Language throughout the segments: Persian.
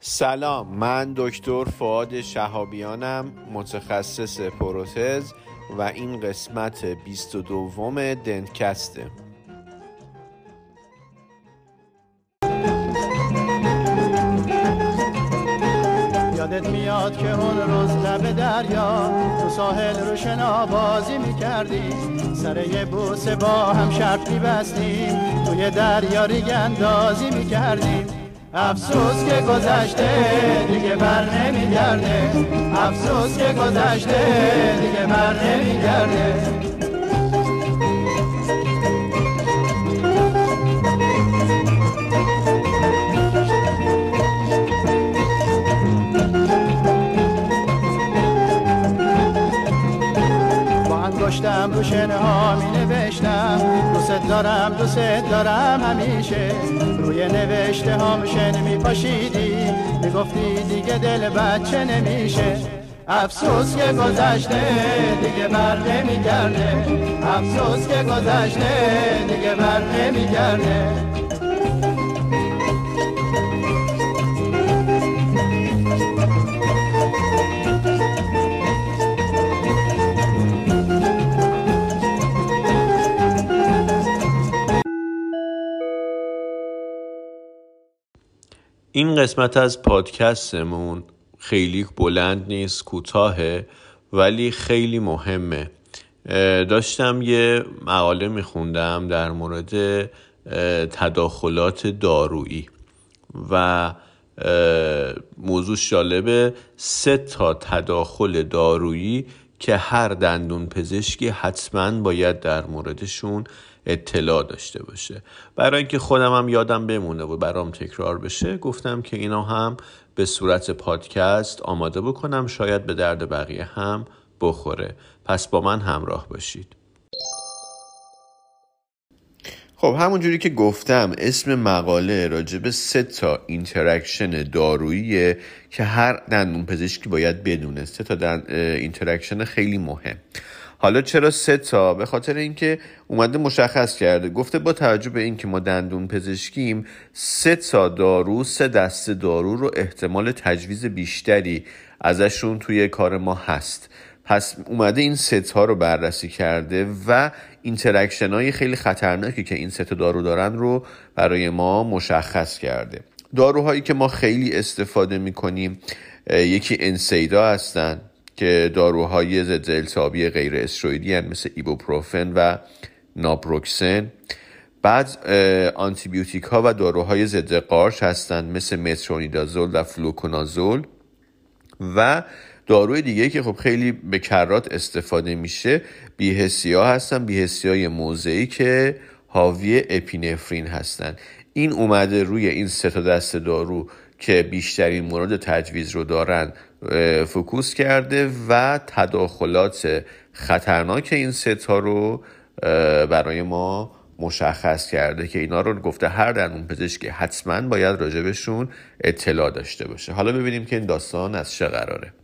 سلام، من دکتر فؤاد شهابیانم، متخصص پروتز و این قسمت 22 دنتکسته. یادت میاد که اون روز لب دریا تو ساحل رو شنا بازی میکردی، سر یه بوسه با هم شرط میبستیم، توی دریا ریگ اندازی میکردیم. افسوس که گذشته دیگه بر نمیگرده، افسوس که گذشته دیگه بر نمیگرده. انگشتم رو شنه ها می نوشتم دوست دارم همیشه، روی نوشته هام شنه می پاشیدی، می گفتی دیگه دل بچه نمیشه. افسوس که گذشته دیگه بر نمیگرده، افسوس که گذشته دیگه بر نمیگرده. این قسمت از پادکستمون خیلی بلند نیست، کوتاهه ولی خیلی مهمه. داشتم یه مقاله میخوندم در مورد تداخلات دارویی و موضوع جالبه. 3 تداخل دارویی که هر دندون پزشکی حتما باید در موردشون اطلاع داشته باشه. برای اینکه خودم هم یادم بمونه و برام تکرار بشه گفتم که اینا هم به صورت پادکست آماده بکنم، شاید به درد بقیه هم بخوره. پس با من همراه باشید. خب همونجوری که گفتم اسم مقاله راجع به 3 اینتراکشن داروییه که هر دندون پزشکی باید بدونه. 3 اینتراکشن خیلی مهم. حالا چرا 3؟ به خاطر اینکه اومده مشخص کرده، گفته با توجه به اینکه ما دندون پزشکیم 3 دارو، 3 دسته دارو رو احتمال تجویز بیشتری ازشون توی کار ما هست. پس اومده این 3 رو بررسی کرده و اینتراکشن های خیلی خطرناکی که این 3 دارو دارن رو برای ما مشخص کرده. داروهایی که ما خیلی استفاده میکنیم یکی انسیدا هستن که داروهای ضد التهابی غیر استروئیدی هستن، مثل ایبوپروفن و ناپروکسن. بعد آنتیبیوتیک ها و داروهای ضد قارچ هستن مثل مترونیدازول و فلوکنازول. و داروی دیگه که خب خیلی به کرات استفاده میشه بی‌حسی ها هستن، بی‌حسی های موضعی که حاوی اپینفرین هستن. این اومده روی این 3 دسته دارو که بیشترین مورد تجویز رو دارن فوکوس کرده و تداخلات خطرناک این 3 رو برای ما مشخص کرده که اینا رو گفته هر دندون پزشکی حتما باید راجبشون اطلاع داشته باشه. حالا ببینیم که این داستان از چه قراره.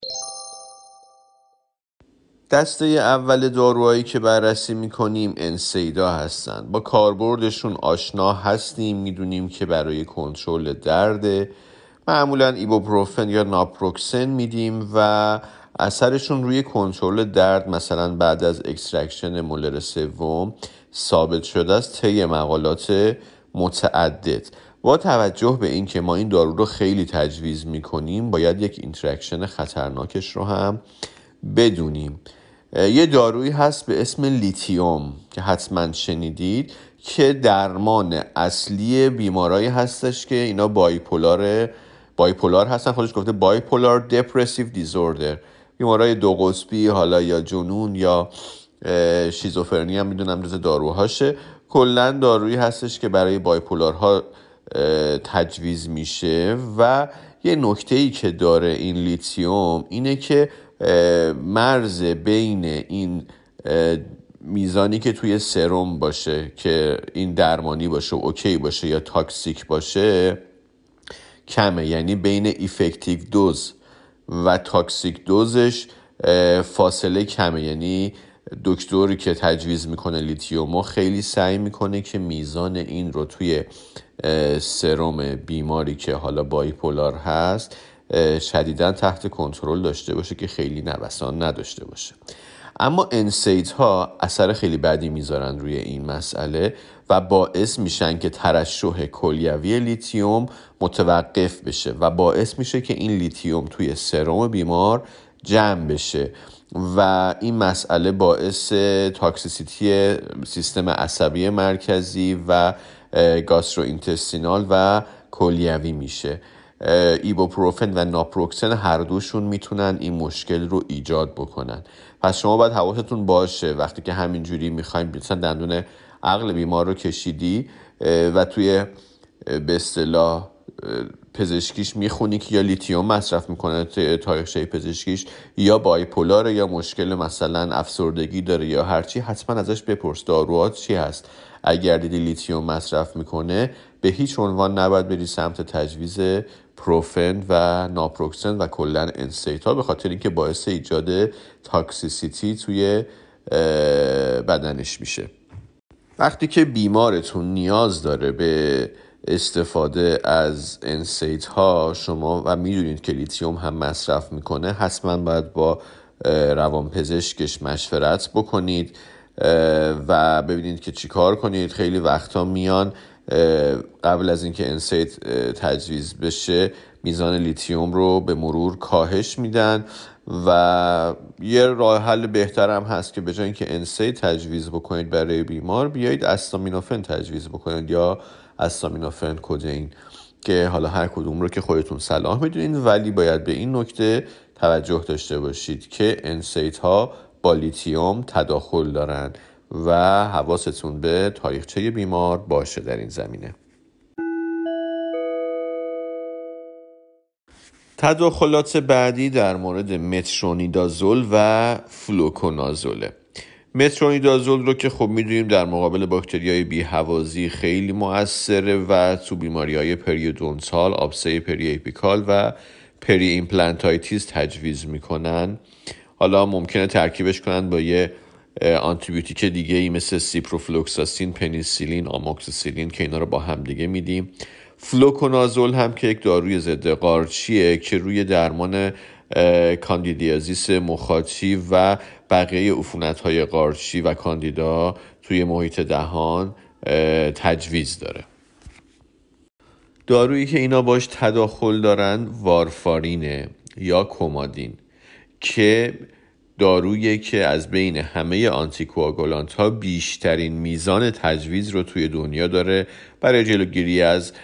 دسته اول داروهایی که بررسی میکنیم انسیدا هستن. با کاربردشون آشنا هستیم، میدونیم که برای کنترل درد معمولا ایبوپروفن یا ناپروکسن میدیم و اثرشون روی کنترل درد مثلا بعد از اکسترکشن مولر 3 ثابت شده است طی مقالات متعدد. با توجه به این که ما این دارو رو خیلی تجویز میکنیم باید یک اینتراکشن خطرناکش رو هم بدونیم. یه دارویی هست به اسم لیتیوم که حتما شنیدید که درمان اصلی بیمارایی هستش که اینا بایپولار هستن. خودش گفته بایپولار دپرسیو دیزوردر، بیمارای 2 قطبی حالا یا جنون یا شیزوفرنی هم میدونم جز داروهاشه. کلا دارویی هستش که برای بایپولارها تجویز میشه و یه نکته‌ای که داره این لیتیوم اینه که مرز بین این میزانی که توی سرم باشه که این درمانی باشه اوکی باشه یا تاکسیک باشه کمه، یعنی بین ایفکتیو دوز و تاکسیک دوزش فاصله کمه. یعنی دکتری که تجویز میکنه لیتیومو خیلی سعی میکنه که میزان این رو توی سرم بیماری که حالا بایپولار هست شدیداً تحت کنترل داشته باشه که خیلی نوسان نداشته باشه. اما NSAID ها اثر خیلی بدی میذارن روی این مسئله و باعث میشن که ترشح کلیوی لیتیوم متوقف بشه و باعث میشه که این لیتیوم توی سرم بیمار جمع بشه و این مسئله باعث تاکسیسیتی سیستم عصبی مرکزی و گاستروینتستینال و کلیوی میشه. ایبوپروفن و ناپروکسن هر دوشون میتونن این مشکل رو ایجاد بکنن. پس شما باید حواستون باشه وقتی که همینجوری میخوایم مثلا دندون عقل بیمار رو کشیدی و توی به اصطلاح پزشکیش میخونی که یا لیتیوم مصرف میکنه تاریخچه پزشکیش یا بایپولاره یا مشکل مثلا افسردگی داره یا هرچی، حتما ازش بپرس داروات چی هست. اگر دیدی لیتیوم مصرف میکنه به هیچ عنوان نباید بری سمت تجویز پروفن و ناپروکسن و کلن NSAID ها، به خاطر اینکه باعث ایجاد تاکسیسیتی توی بدنش میشه. وقتی که بیمارتون نیاز داره به استفاده از NSAID ها شما و میدونید که لیتیوم هم مصرف میکنه، حتما باید با روانپزشکش مشورت بکنید و ببینید که چی کار کنید. خیلی وقتا میان قبل از اینکه NSAID تجویز بشه میزان لیتیوم رو به مرور کاهش میدن و یه راه حل بهتر هم هست که به جای اینکه NSAID تجویز بکنید برای بیمار بیایید استامینوفن تجویز بکنید یا استامینوفن کدین، که حالا هر کدوم رو که خودتون صلاح میدونید، ولی باید به این نکته توجه داشته باشید که NSAID ها با لیتیوم تداخل دارن و حواستون به تاریخچه بیمار باشه در این زمینه. تداخلات بعدی در مورد مترونیدازول و فلوکنازوله. مترونیدازول رو که خب میدونیم در مقابل باکتریای بی‌هوازی خیلی مؤثره و تو بیماری‌های پریودونتال، آبسه پری اپیکال و پری ایمپلانتایتیس تجویز میکنن. حالا ممکنه ترکیبش کنن با یه آنتیبیوتیک دیگه ای مثل سیپروفلوکساسین، پنیسیلین، آموکسیسیلین که اینا رو با هم دیگه میدیم. فلوکنازول هم که یک داروی ضد قارچیه که روی درمان کاندیدیازیس مخاطی و بقیه عفونت‌های قارچی و کاندیدا توی محیط دهان تجویز داره. دارویی که اینا باش تداخل دارن وارفارینه یا کومادین که دارویی که از بین همه آنتیکواگولانت ها بیشترین میزان تجویز رو توی دنیا داره برای جلوگیری از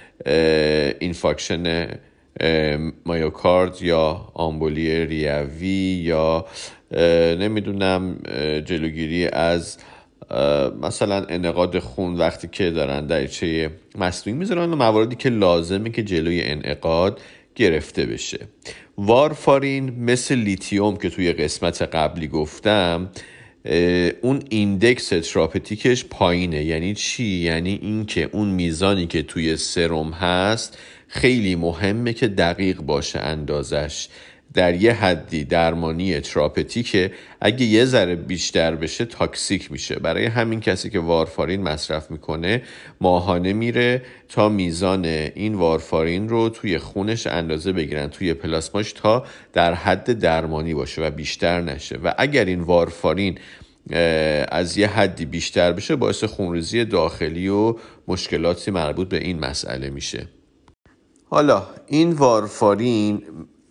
اینفاکشن مایوکارد یا آمبولی ریوی یا نمیدونم جلوگیری از مثلا انعقاد خون وقتی که دارن دریچه مصنوعی میذارن و مواردی که لازمه که جلوی انعقاد گرفته بشه. وارفارین مثل لیتیوم که توی قسمت قبلی گفتم اون ایندکس تراپتیکش پایینه. یعنی چی؟ یعنی این که اون میزانی که توی سرم هست خیلی مهمه که دقیق باشه اندازش، در یه حدی درمانی تراپتیکه، اگه یه ذره بیشتر بشه تاکسیک میشه. برای همین کسی که وارفارین مصرف میکنه ماهانه میره تا میزان این وارفارین رو توی خونش اندازه بگیرن توی پلاسماش تا در حد درمانی باشه و بیشتر نشه و اگر این وارفارین از یه حدی بیشتر بشه باعث خونریزی داخلی و مشکلاتی مربوط به این مسئله میشه. حالا این وارفارین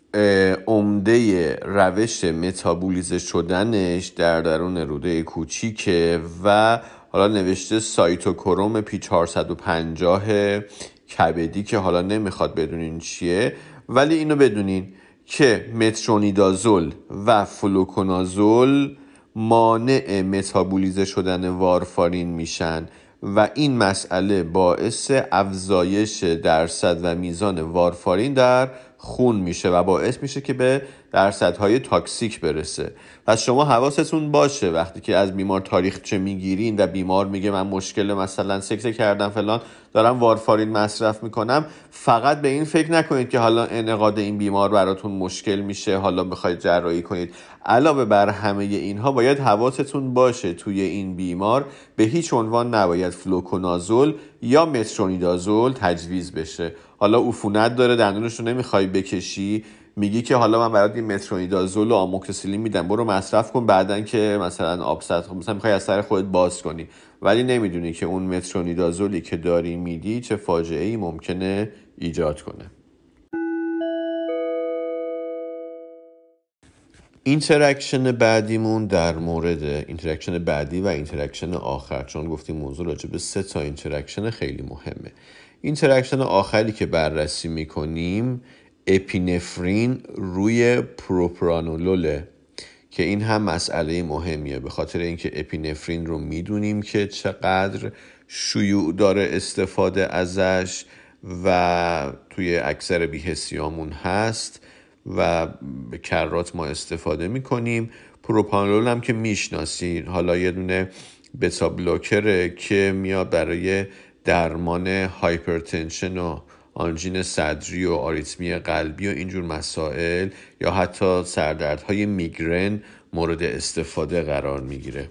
عمده روش متابولیزه شدنش در درون روده کوچیکه و حالا نوشته سایتوکروم P450 کبدی که حالا نمیخواد بدونین چیه، ولی اینو بدونین که مترونیدازول و فلوکنازول مانع متابولیزه شدن وارفارین میشن و این مسئله باعث افزایش درصد و میزان وارفارین در خون میشه و باعث میشه که به درصدهای تاکسیک برسه. پس شما حواستون باشه وقتی که از بیمار تاریخچه میگیرین و بیمار میگه من مشکل مثلا سکس کردم فلان دارم وارفارین مصرف میکنم، فقط به این فکر نکنید که حالا انعقاد این بیمار براتون مشکل میشه، حالا بخواید جراحی کنید. علاوه بر همه اینها باید حواستون باشه توی این بیمار به هیچ عنوان نباید فلوکونازول یا مترونیدازول تجویز بشه. حالا عفونت داره دندونش رو نمیخوای بکشی، میگی که حالا من برات این مترونیدازول و آموکسیسیلین میدم برو مصرف کن، بعدن که مثلا آبست مثلا میخوای از سر خودت باز کنی، ولی نمیدونی که اون مترونیدازولی که داری میدی چه فاجعه‌ای ممکنه ایجاد کنه. اینتراکشن بعدیمون در مورد اینتراکشن بعدی و اینتراکشن آخر، چون گفتیم موضوع راجع به 3 تا اینتراکشن خیلی مهمه. اینتراکشن آخری که بررسی میکنیم اپینفرین روی پروپرانولوله که این هم مسئله مهمیه، به خاطر اینکه اپینفرین رو میدونیم که چقدر شیوع داره استفاده ازش و توی اکثر بی‌حسیامون هست و به کرات ما استفاده میکنیم. پروپرانولول هم که میشناسین، حالا یه دونه بتا بلوکره که میاد برای درمان هایپرتنشن و آنژین صدری و آریتمی قلبی و اینجور مسائل یا حتی سردردهای میگرن مورد استفاده قرار میگیره.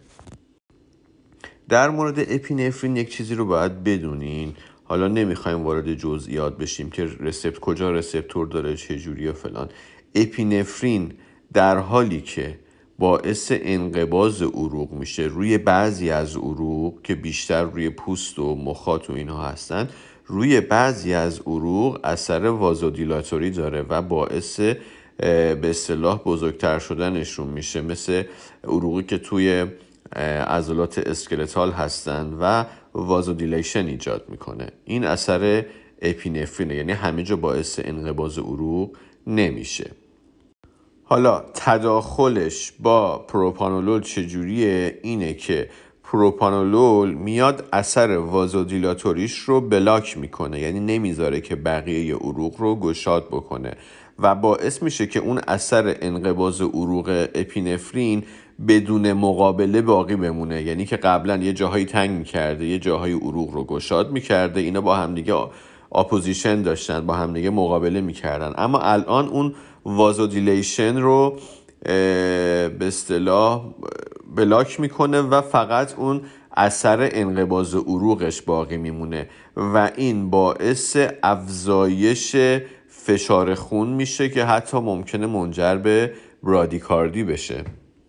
در مورد اپینفرین یک چیزی رو باید بدونین، حالا نمیخوایم وارد جزئیات بشیم که کجا رسپتور داره چه جوری و فلان. اپینفرین در حالی که باعث انقباض عروق میشه روی بعضی از عروق که بیشتر روی پوست و مخاط و اینها هستن، روی بعضی از عروق اثر وازودیلاتوری داره و باعث به اصطلاح بزرگتر شدنشون میشه، مثل عروقی که توی عضلات اسکلتال هستن و وازودیلیشن ایجاد میکنه. این اثر اپینفرینه، یعنی همه جا باعث انقباض عروق نمیشه. حالا تداخلش با پروپرانولول چجوریه؟ اینه که پروپرانولول میاد اثر وازودیلاتوریش رو بلاک میکنه، یعنی نمیذاره که بقیه عروق رو گشاد بکنه و باعث میشه که اون اثر انقباض عروق اپینفرین بدون مقابله باقی بمونه، یعنی که قبلا یه جاهایی تنگ میکرده یه جاهایی عروق رو گشاد میکرده، اینا با همدیگه اپوزیشن داشتن، با همدیگه مقابله میکردن، اما الان اون وازودیلیشن رو به اصطلاح بلاک میکنه و فقط اون اثر انقباض عروقش باقی میمونه و این باعث افزایش فشار خون میشه که حتی ممکنه منجر به برادیکاردی بشه.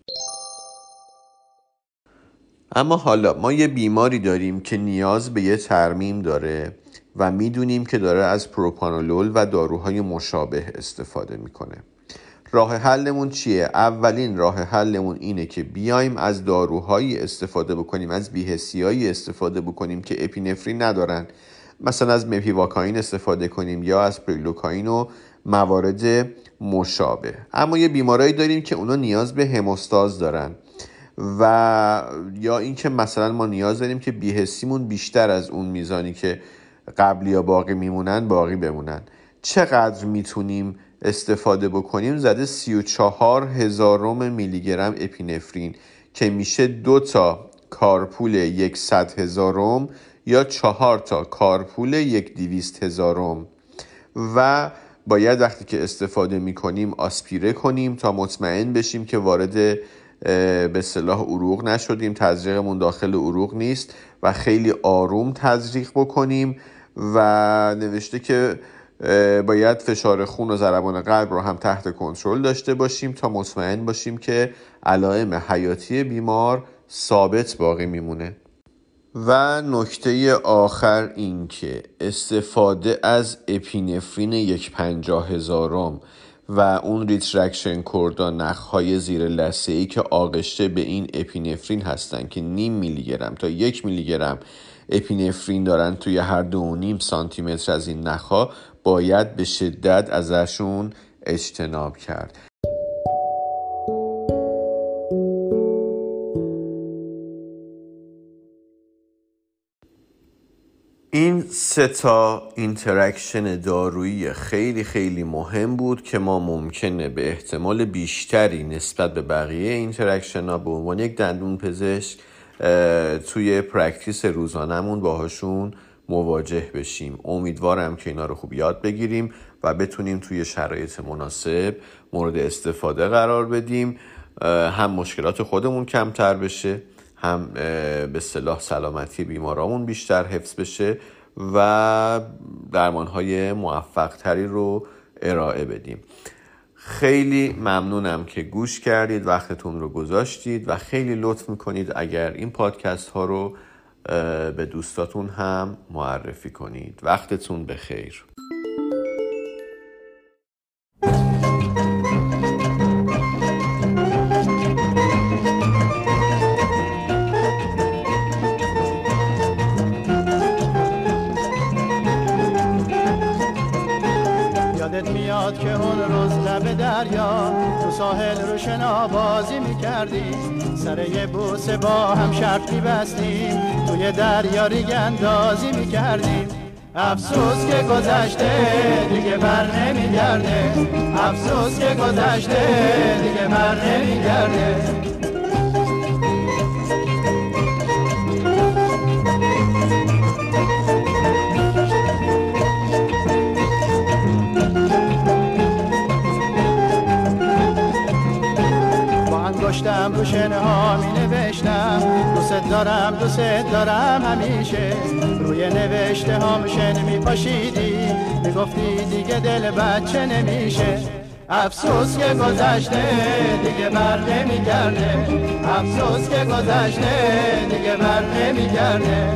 اما حالا ما یه بیماری داریم که نیاز به یه ترمیم داره و میدونیم که داره از پروپرانولول و داروهای مشابه استفاده میکنه. راه حلمون چیه؟ اولین راه حلمون اینه که بیایم از داروهایی استفاده بکنیم، از بی‌حسیایی استفاده بکنیم که اپینفرین ندارن، مثلا از مپیواکاین استفاده کنیم یا از پریلوکاین و موارد مشابه. اما یه بیمارایی داریم که اونا نیاز به هموستاز دارن و یا اینکه مثلا ما نیاز داریم که بی‌حسیمون بیشتر از اون میزانی که قبلی یا باقی میمونن باقی بمونن. چقدر میتونیم استفاده بکنیم؟ زده 34,000 میلی گرم اپینفرین که میشه 2 تا کارپول 100,000 یا 4 تا کارپول 200,000 و باید وقتی که استفاده میکنیم آسپیره کنیم تا مطمئن بشیم که وارد به اصطلاح عروق نشدیم، تزریقمون داخل عروق نیست و خیلی آروم تزریق بکنیم. و نوشته که باید فشار خون و ضربان قلب رو هم تحت کنترل داشته باشیم تا مطمئن باشیم که علائم حیاتی بیمار ثابت باقی میمونه. و نکته آخر این که استفاده از اپینفرین 1/50,000 و اون ریترکشن کوردا نخهای زیر لثه‌ای که آغشته به این اپینفرین هستن که 0.5 میلی گرم تا 1 میلی گرم اپینفرین دارن توی هر 2.5 سانتیمتر از این نخها، باید به شدت ازشون اجتناب کرد. این 3 3 اینتراکشن دارویی خیلی خیلی مهم بود که ما ممکنه به احتمال بیشتری نسبت به بقیه اینتراکشن ها به عنوان یک دندون پزشک توی پرکتیس روزانمون باهاشون مواجه بشیم. امیدوارم که اینا رو خوب یاد بگیریم و بتونیم توی شرایط مناسب مورد استفاده قرار بدیم، هم مشکلات خودمون کمتر بشه، هم به اصطلاح سلامتی بیمارامون بیشتر حفظ بشه و درمانهای موفق تری رو ارائه بدیم. خیلی ممنونم که گوش کردید، وقتتون رو گذاشتید و خیلی لطف میکنید اگر این پادکست ها رو به دوستاتون هم معرفی کنید. وقتتون بخیر. یادت میاد که اون روز لب دریا تو ساحل رو شنا بازی میکردی، سر یه بوسه با هم شرط میبستیم، توی دریا ریگ اندازی میکردیم. افسوس که گذشته دیگه بر نمیگرده، افسوس که گذشته دیگه بر نمیگرده. انگشتم رو شنه ها می نوشتم دوست دارم همیشه، روی نوشته هام شن می پاشیدی می گفتی دیگه دل بچه نمیشه. افسوس که گذشته دیگه بر نمیگرده، افسوس که گذشته دیگه بر نمیگرده.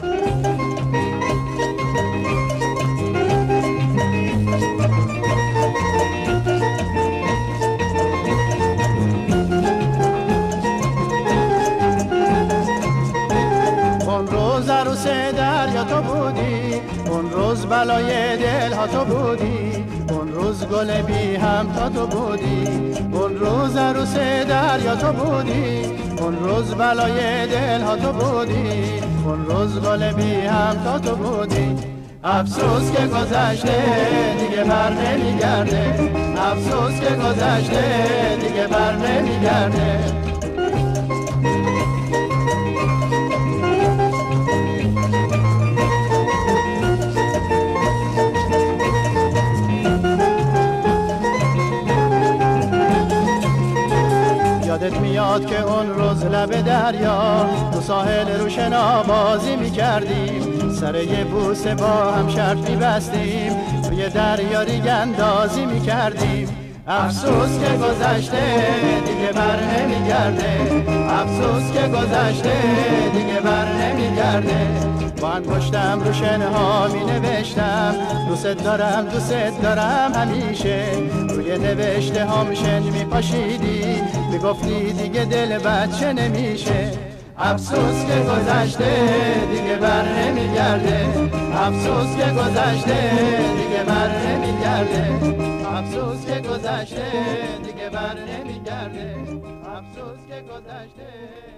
عروس دریا تو بودی، اون روز بلای دل ها تو بودی، اون روز گل بی هم تا تو بودی، اون روز عروس دریا تو بودی، اون روز بلای دل ها تو بودی، اون روز گل بی هم تا تو بودی. افسوس که گذشته دیگه بر نمیگرده، افسوس که گذشته دیگه بر نمیگرده. یادت میاد که اون روز لب دریا تو ساحل رو شنا بازی میکردیم، سر یه بوسه با هم شرط میبستیم، توی دریا ریگ اندازی میکردیم. افسوس که گذشته دیگه بر نمیگرده، افسوس که گذشته دیگه بر نمیگرده. با انگشتم رو شنه ها می نوشتم دوست دارم همیشه، روی نوشته هام شن می پاشیدی می گفتی دیگه دل بچه نمیشه. افسوس که گذشته دیگه بر نمیگرده، افسوس که گذشته دیگه بر نمیگرده، افسوس که گذشته دیگه بر نمیگرده، افسوس که گذشته.